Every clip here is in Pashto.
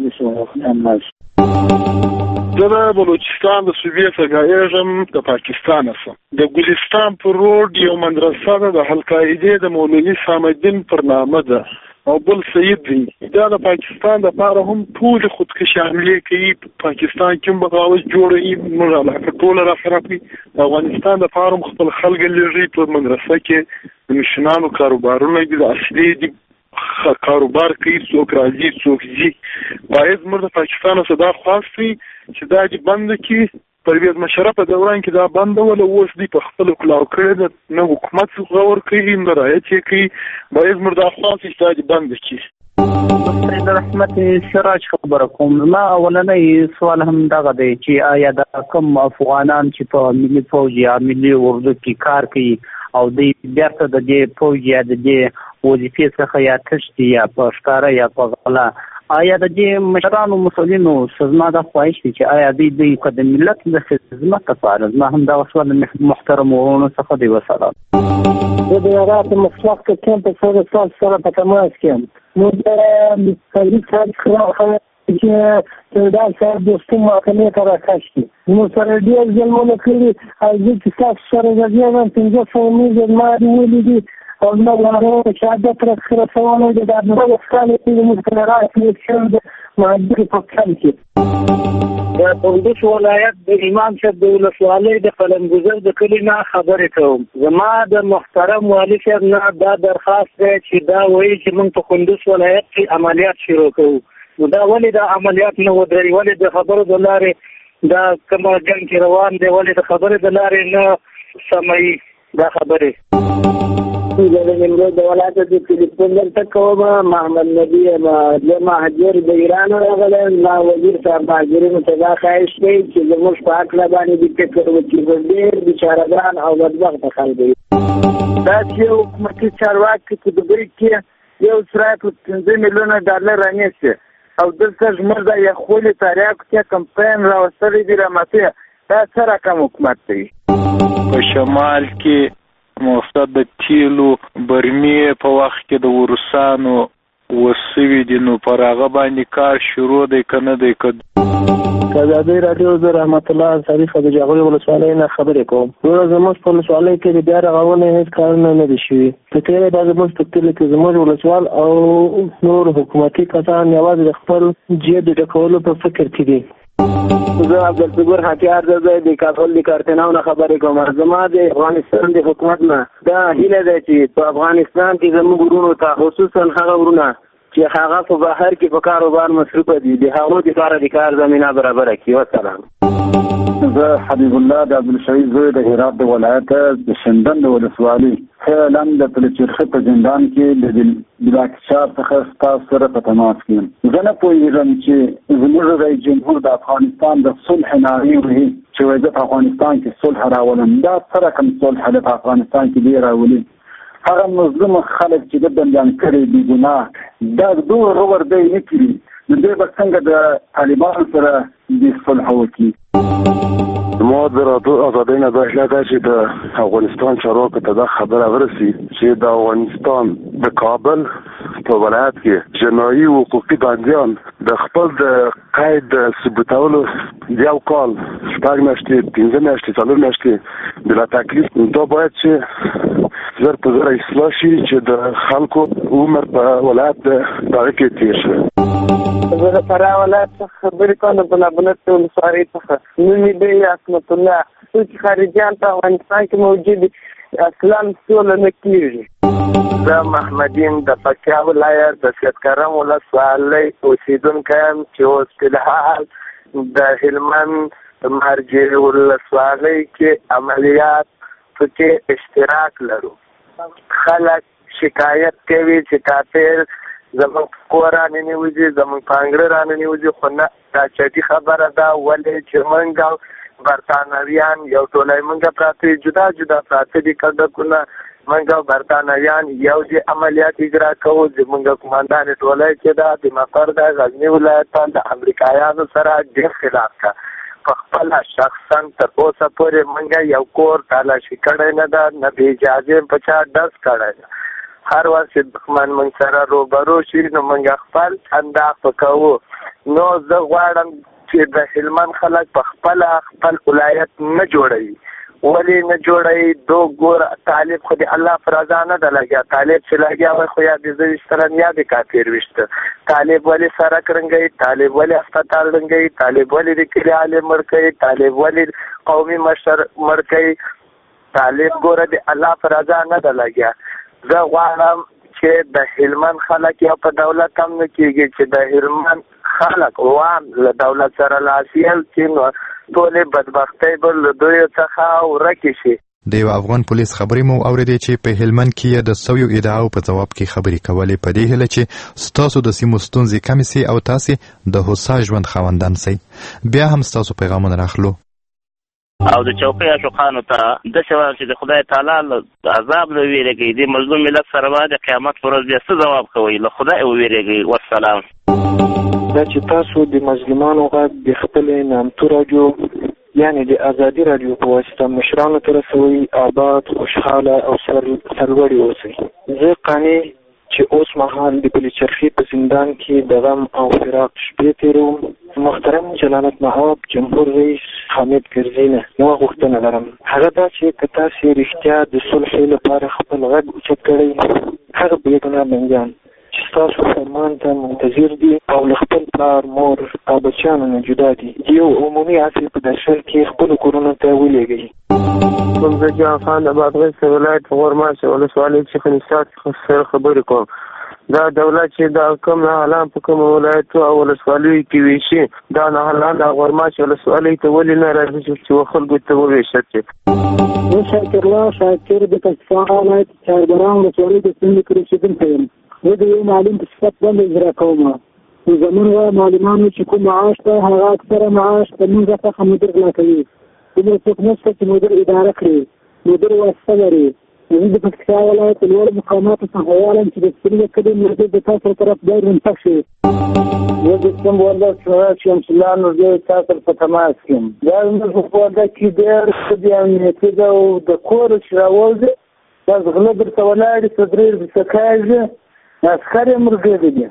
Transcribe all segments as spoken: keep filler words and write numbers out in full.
الناس. زه د بلوچستان د صوبې څخه ګایږم، د پاکستان څخه. د ګلستان پر روډ یو مدرسه ده د القاعدې د مولوي سامدین پر نامه ده او بل سید دی. دا د پاکستان د پاره هم ټول خودکشي حملې کوي. پاکستان کې بغاوت جوړوي، موږ علاقه ټول را سره کوي. د افغانستان د پاره هم خپل خلک لږی په مدرسه کې د مشنانو کاروبارونه دي، د اصلي دي کاروبار کوي، څوک راځي څوک ځي. باید موږ د پاکستان څخه دا خواست وي چې دا دې بند کړي. پرویز مشرف په دوران کې دا بند ولا اوس دی په خپل کلاو کړی ده، نه حکومت غور کوي نه رعایت یې کوي. باید موږ دا خواست چې دا دې بند کړي. سید رحمت سراج خبره کوم. ما اولنۍ سوال هم دغه دی چې آیا د کوم افغانان چې په ملي فوج یا ملي اردو کې کار کوي او د بیرته د دې فوج یا د دې وظیفې څخه یا تشدي یا په ښکاره یا په غلا، آیا د دې مشرانو مسؤلینو سزما دا خواهش دي چې آیا دوی دوی که د ملت د خدمت لپاره، زما هم دغه سوال محترم وروڼو څخه دی. وسلام. زه د هرات مسلک کیم په سره تاسو سره په تماس کې یم. نو د تاریخ څخه چې دا سره دوستي محکمې ته راکاشي نو سره ډېر ځلونه کړي او زه چې تاسو سره راځم پنځه سوه میزه ما ولیدي او نو غواړم چې عادت راڅخه رسولی دی. دا دغه کال کې زموږ په هرات کې شوی د مهاجرې په کال کې د کندوز ولایت د امام صاحب د ولسوالۍ د قلمګذر د کلي نه خبرې کوم. زما د محترم والي صاحب نه دا درخواست دی چې دا وایي چې موږ په کندوز ولایت کې عملیات شروع کوو. نو دا ولې د عملیات نه ودرېږي؟ ولې د خبرو د لارې دا کومه جنګ چې روان دی ولې د خبرې د لارې نه سموي دا خبرې؟ زه نمرود د ولایت د تلیفون دلته کوم. محمد نبی د مهاجر د ایران راغلی. ما وزیر صاحب مهاجرینو ته دا خواهش کوي چې زموږ په هکله باندې د فکر وکړي. ډېر بیچارهګان او بدبخته خلک دي. دا چې یو حکومتي چارواکي په دبۍ کې یو سرای په پنځه میلیونه ډالر رانیسي او دلته زموږ د یخولي تاریاکو کې کمپاین راوستلی دی راماتې. دا څه رقم حکومت دی؟ په شمال کې موسد د تیلو برمې په وخت کې د ورسانو وسوي دي، نو پر هغه باندې کار شروع دی که نه دی؟ که د ازادۍ راډیو زه رحمت الله انصاري د جاغوري ولسوالۍ نه خبرې کوم. وروره زموږ په ولسوالۍ کې د بیا رغونې هېڅ کارونه نه دي شوي. په تېره دا زموږ په کلي کې زموږ ولسوال او نور حکومتي کسان یوازې د خپل جیب د ډکولو په فکر کې دي. زه عبدالصبور حتیار زه د کابل د کارتناو نه خبرې کوم. زما د افغانستان د حکومت نه دا هیله ده چې په افغانستان کې زموږ ورونو ته خصوصا هغه ورونه چې هغه په بهر کې په کاروبار مصروفه دي د هغو دپاره د کار زمینه برابره کړي. وسلام. زه حبیب الله د عبدالشهید زوی د هرات د ولایت د شندن د ولسوالۍ فعلا د پلچرخه په زندان کې د بلاکشار څخه ستاسو سره په تماس کې یم. زه نه پوهېږم چې زموږ رئیس جمهور د افغانستان د صلح نارې وهي چې وایي زه په افغانستان کې صلح راولم. دا څه رقم صلح دی په افغانستان کې دی راولي؟ هغه مظلوم خلک چې د بندیان کړي بې ګناه دا دوه رور دی نه کړي، نو دوی به څنګه د طالبانو سره د صلح وکړي؟ ما د ازادۍ نه دا هیله ده چې د افغانستان چارواکو ته دا خبره ورسي چې د افغانستان د کابل په ولایت کې جنایي حقوقي بندیان د خپل د قید د ثبوتولو یو کال شپږ میاشتې پنځه میاشتې څلور میاشتې بلا تکلیف دا باید چې زر په زر اصلاح شي چې د خلکو عمر په ولایت د دغه کې تېر شي. زه د فراه ولایت څخه خبرې کوم د بلابلت ولسوالۍ څخه. نوم یې دی عصمت الله. څوک چې خارجیان په افغانستان کې موجود دي اصلا سوله نه کېږي. زه محمدین د پکتیا ولایت د سیدکرم ولسوالۍ اوسېدونکی یم چې اوس فلحال د هلمند مرجې ولسوالۍ کې عملیات پکې اشتراک لرو. خلک شکایت کوي چې کافر زمونږ کور راننوځي زمونږ پانګړه راننوځي، خو نه دا چټي خبره ده. ولې چې موږ برتانویان یو ټولی موږ پراته جدا جدا پراته دي کډکونه، موږ برتانویان یو د عملیات اجرا کوو. زمونږ قماندان ټولی چې ده د مقر د غزني ولایت د امریکایانو سره ډېر خلاف ده. په خپله شخصا تر اوسه پورې موږ یو کور تالاشي کړی نه ده، نه د اجازې په چا ډز کړی ده. هر وخت چې دښمن موږ سره روبرو شي نو موږ خپل انداز کوو نو زه غواړم چې د هلمند خلک په خپل خپل ولایت نه جوړوي. ولې نه جوړوي؟ دو ګور طالب خو د الله پر رضا نه ده لګیا. طالب چې لګیا وای خو یا د زه ویشترن یا د کافر ویشته. طالب ولې سړک رنګوي؟ طالب ولې هسپتال رنګوي؟ طالب ولې د کلي عالم مړ کوي؟ طالب ولې قومي مشر مړ کوي؟ طالب ګوره د الله پر رضا نه ده لګیا. زه غواړم چې د هلمند خلک یا په دولت هم نه کېږي چې د هلمند خلک وام له دولت سره لاسیل چې نو ټولې بدبختۍ به له دوی څخه ورکې شي. د یو افغان پولیس خبرې مو اورېدې چې په هلمند کې د سویو ادعاو په ځواب کې خبرې کولې، په دې هیله چې ستاسو د سیمو ستونزې کمې سي او تاسې د هوسا ژوند خاوندان سئ. بیا هم ستاسو پیغامونه راخلو او د چوکۍ عاشقانو ته داسې وایم چې د خدای تعالی له عذاب نه ویرېږئ. د مظلوم ملت سره به د قیامت په ورځ بیا څه ځواب کوئ؟ له خدای وویرېږئ. والسلام. دا چې تاسو د مظلومانو غږ د خپلې نامتو راډیو یعنې د ازادي راډیو په واسطه مشرانو ته رسوئ، آباد، خوشحاله او سرلوړي اوسئ. زه قانع چې اوس مهال د پلچرخي په زندان کې د غم او فراق شپې تېروم. محترم جلالت مآب جمهور رئیس حامد کرزي نه یوه غوښتنه لرم. هغه دا چې که تاسې رښتیا د صلحې لپاره خپل غږ اوچت کړئ، هغه بېګناه بندیان چې ستاسو فرمان ته منتظر دي او له خپل پلار، مور او بچیانو نه جدا دي، د یو عمومي عصر په درشل کې خپلو کورونو ته ولېږئ. زه جان خان د بادغیس ولایت په غورماشي ولسوالۍ چې خنیسات سره خبرې کوم. دا دولت چې دا کوم نهالان په کوم ولایتو او ولسوالیو کې ویشي، دا نهالان د غورماشي ولسوالۍ ته ولې نه راځي چې خلکو ته وویشي؟ زه شاکر الله شاکر د پاکستان ولایت چاربران ولسوالۍ د څنډې کې اوسېدونکی یم. زه د یو معلم په صفت باندې اجرا کوم. زموږ معلمانو چې کوم معاش ده هغه اکثره معاش د موږ څخه مدیر غلا کوي. دومره څوک نشته چې مدیر اداره کړي، مدیر واسطه لري. زه د پکتیکا ولایت لوړ مقاماتو څخه غواړم چې د سپرلي کلي مدیر د تاسو طرف دایر منتخب شي. زه د کوم ولایت څخه شمس الله نورزی تاسو په تماس کې یم. دا زموږ په ولایت کې ډېر ښه د امنیتي ده او د کور چې راوځي دا غله درته ولاړې صدرې درته کاږي، عسکر یې ملګري دي.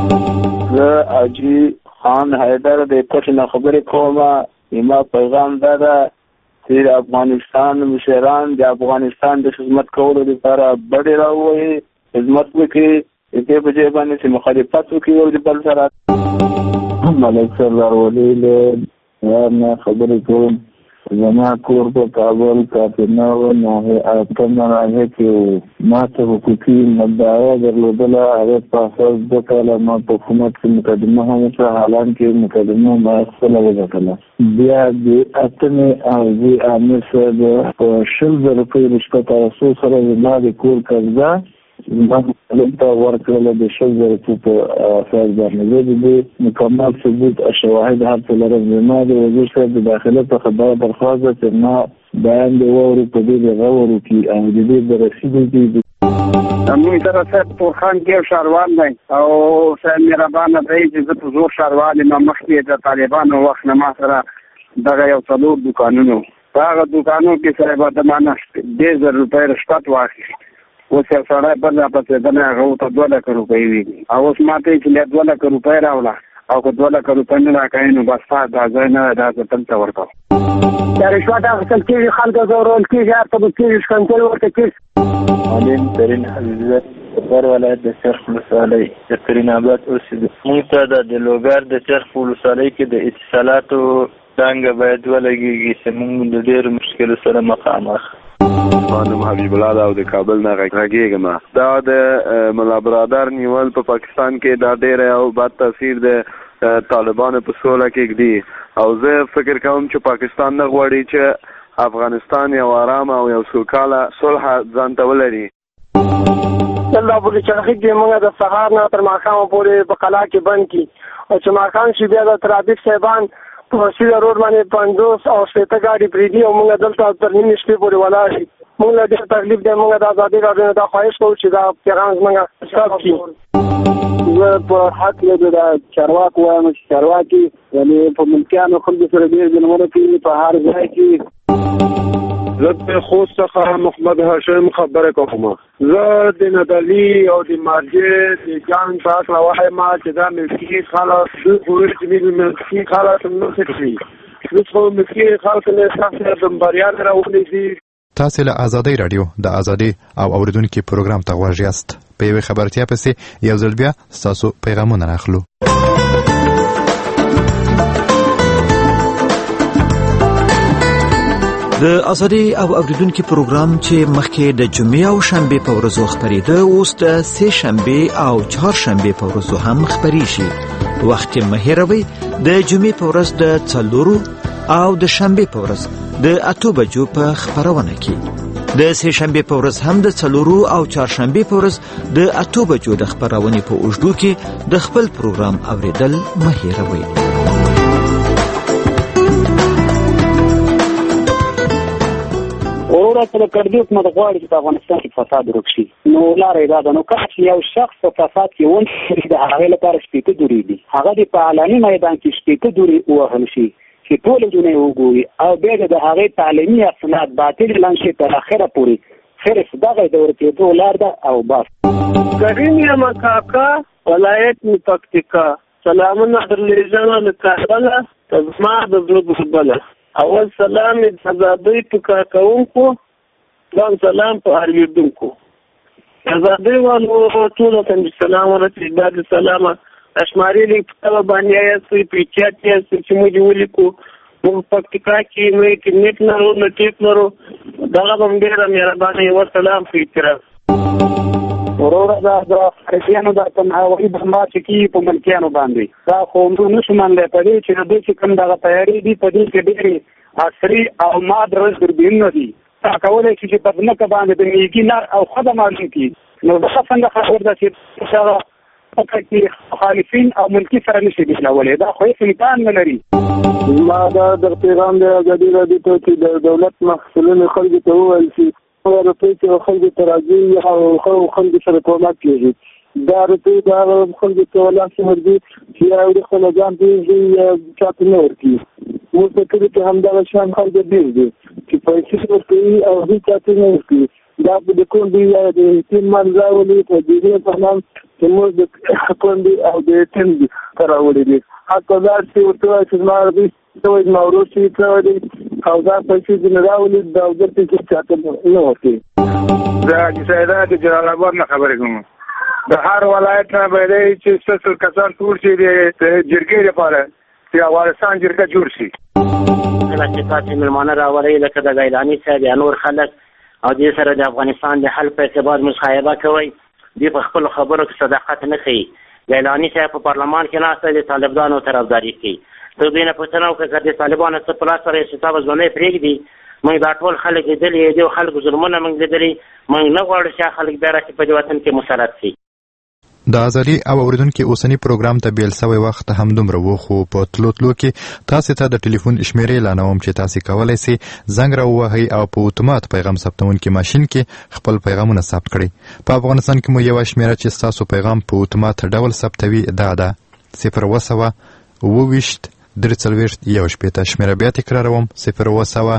زه حاجي خان حیدر د پټ نه خبرې کوم. زما پیغام دا ده چې د افغانستان مشران د افغانستان د خدمت کولو لپاره بډې راووهي، خدمت وکړي، د دې په ځای باندې چې مخالفت وکړي او د بل سره. ملک سردار ولی له یار نه خبرې کوم. زما کور په کابل کاپینا و ناحیه اتم ناحیه کې ما ته حقوقي مدعا درلودله. هغه په اساس دوه کاله ما په حکومت کې مقدمه هم وکړه، حالان کې مقدمه ما خپله وګټله. بیا د اتمې او د امیر صاحب په شل زره روپۍ رشوت اخیستو سره زما د کور قبضه ما ته ورکړله د شل زره روپۍ په اساس باندې. زه د دې مکمل ثبوت او شواهد هر څه لرم. زما د وزیر صاحب د داخله څخه دا درخواست ده چې ما بیان دې واورو په دې د غور وکړي او د دې د رسیدو دي. موږ سره صاحب تورخان کې شاروان دی او صاحب مهربانه دی چې زه په زور شاروان یم. مخکې د طالبانو وخت نه ما سره دغه یو څلور دوکانونو په هغه دوکانو کې صاحب د ما نه ډېر زر روپۍ رشوت واخیست. اوس یو سړی بل راپسېدلی هغه ورته دوه لکه روپۍ وي او اوس ما ته یې چې بیا دوه لکه روپۍ راوړه او که دوه لکه روپۍ نه راکوې نو بس تا دا ځای نه دا زه دلته ورکوم. دا رشوت اخیستل کېږي، خلک ځورول کېږي، هر څه به کېږي، ښکنځل ورته کېږي. معلم ترین حفیظت بر ولایت د چرخ ولسوالۍ د کرین آباد اوسېدو. موږ ته د لوګر د چرخ ولسوالۍ کې د اتصالاتو څانګه باید ولګېږي چې موږ د ډېرو مشکلو سره مخامخ. خانم حبیب الله دا د کابل نه غږیږم. دا د ملا برادر نیول په پاکستان کې دا ډېر او بد تاثیر د طالبانو په سوله کې دی او زه فکر کوم چې پاکستان نه غواړي چې افغانستان یو آرام او یو سوکاله صلح ځان ته ولري. الله په چرخي کې موږ د سهار نه تر ماښامه پورې په قلا کې بند کړي او چې ماښام شي بیا د ترافیک صاحبان په سیده روډ باندې پنځوس او شپېته ګاډي پرېږدي او موږ دلته تر نیمې شپې پورې ولاړ شي. موږ له ډېر تکلیف دی. موږ د ازادي راډیو نه دا خواهش کوو چې دا پیغام زموږ ثبت کړي. زه په حق له د چارواکو وایم چې چارواکي یعنې په ملکیانو خلکو سره ډېر ظلمونه کوي په هر ځای کې. زه د خوست څخه محمد هاشم خبره کوم. زه د ندالي او د مارجې د جنګ په اړه وایم چې دا ملکي خلاص د پولیس د ملکي خلاص نه شي. د څو ملکي خلاص له اساسه د بریان راوړي دي. تاسو له ازادي رادیو د ازادي او اوریدونکو پروګرام ته غواړئ یاست. په یوه خبرتیا پسې یو ځل بیا تاسو پیغامونه راخلو. د ازادي او اوریدونکو پروګرام چې مخکې د جمعې او شنبه په ورځو خبرېده اوس د سه شنبه او چهار شنبه په ورځو هم خبرېږي. وخت مه هېروئ د جمعې په ورځ د څلورو او د شنبه په ورځ د اتو بجو په خبرونه کې، د سه شنبه په ورځ هم د څلورو او چهار شنبه په ورځ د اتو بجو د خبرونه په اوږدو کې د خپل پروګرام اوریدل مه هېروئ. وروره چې د کردي حکومت غواړي چې په افغانستان کې فساد ورک شي، نو لاره یې دا ده، نو که چې یو شخص په فساد کې ونشي د هغې لپاره شپېته دورې دي، هغه دې په علني میدان کې شپېته دورې ووهل شي چې ټولې جونې وګوري او بیا د هغې تعلیمي اسناد باطل اعلان شي تر اخره پورې. خرس دغه د ورتېدو لار ده او بس. کریم یم کاکا، ولایت مې پکتیکا. سلامونه درلیږمه له کابله ته زما د زړه بلبله. اول سلام د ازادۍ په کارکوونکو، دویم سلام په اورېدونکو. ازادۍ والو ټولو ته مې سلام ورسېږي. بعد سلامه اشماري لیک په طبع باندې یاستئ، په چات یاستئ چې موږ ولیکو. موږ پکتیکا کې موږ کې نیټ لرو نه ټیپ لرو. دغه به هم ډېره مهرباني یو سلام په اعتراف. وروره دا د خارجیانو دا تنهاوي بمبار چې کېږي په ملکیانو باندې، دا خو موږ نشو منلی په دې چې د دوی چې کوم دغه تیاري دي په دې کې ډېرې عصري او ماد رز دوربینونه دي. تا کولی شي چې په ځمکه باندې د میږي نر او ښځه معلوم کړي. نو دغه څنګه خبر ده چې هغه پکه کې مخالفین او ملکي سره نشي بېلولی؟ دا خو هېڅ امکان نه لري. زما دا د پیغام د ازادي راډیو ته چې د دولت محصولینو خلکو ته وویل شي روپۍ چې خلکو ته راځي او خلکو سره کومک کېږي. دا روپۍ د هغه خلکو ته ولاسې ورځي چې یا وړي خپله ځان پرېږدي یا چا ته نه ورکوي. موږ په کلي کې همدغه شیان خلک ډېر دي چې پیسې ورکوي او دوی چا ته نه ورکوي. دا د کونډې یا د یتیم مال راولي په دې په نام چې موږ د کونډې او د یتیم ته راوړي دي. حتی دا چې ورته وایي چې زما روپۍ ته وایي زما ورور چې کړی دی او دا پیسې ځینې راولي دا دلته کې چا ته نه ورکوي. زه حاجي سیدات د جلال آباد نه خبرې کوم. د هر ولایت نه به دی چې څه څه کسان ټول شي د جرګې لپاره چې افغانستان جرګه جوړ شي. کله چې تاسې مېلمانه راولئ لکه د ګیلاني صاحب یا نور خلک او دې سره د افغانستان د حل په اعتبار مصاحبه کوئ، دوی په خپلو خبرو کې صداقت نه ښیي. ګیلاني صاحب په پارلمان کې ناسته د طالبانو طرفداري کوي. ته دوی نه پوښتنه وکړه که د طالبانو څه په لاس سره حساب ځوانۍ پرېږدي. موږ دا ټول خلک لیدلي دي، خلکو ظلمونه موږ لیدلي. موږ نه غواړو چې خلک بیا راشي په دې وطن کې مسلط شي. د ازادي او اوریدونکو اوسنی پروګرام ته بیل سوی وخت همدومره و، خو په تلو تلو کې تاسو ته د ټلیفون شمیرې اعلانوم چې تاسو کولی سئ زنګ راووهئ او په اتومات پیغام ثبتونکي ماشین کې خپل پیغامونه ثبت کړئ. په افغانستان کې مو یوه شمیره چې ستاسو پیغام په اتومات ډول ثبتوي دا ده صفر اوه سوه اوه ویشت درې څلوېښت یو شپېته. شمیره بیا تکراروم صفر اوه سوه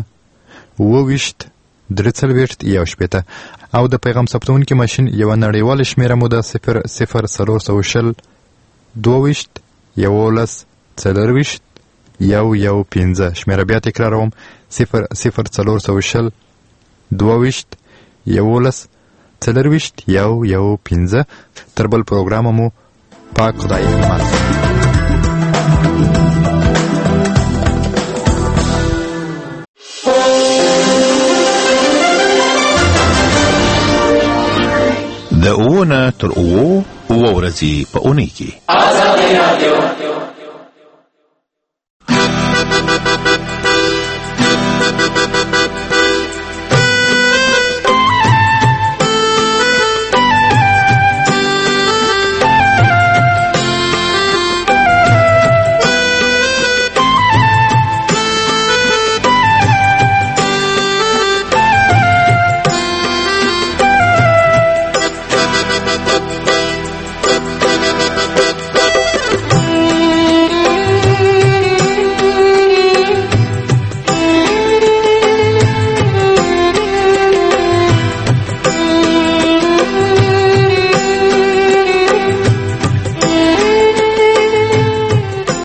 اوه ویشت درې څلوېښت یو شپېته او د پیغام ثبتونکي ماشین یوه نړیواله شمیره مو ده صفر صفر څلور سوه شل دوه ویشت یولس څلرویشت یو یو پنځه. شمیره بیا تکراروم صفر صفر څلور سوه شل دوه ویشت یولس څلرویشت یو یو پنځه. تر بل پروګرامه مو پاک خدای امان. د اووه نه تر اووه اووه ورځې په اونۍ کې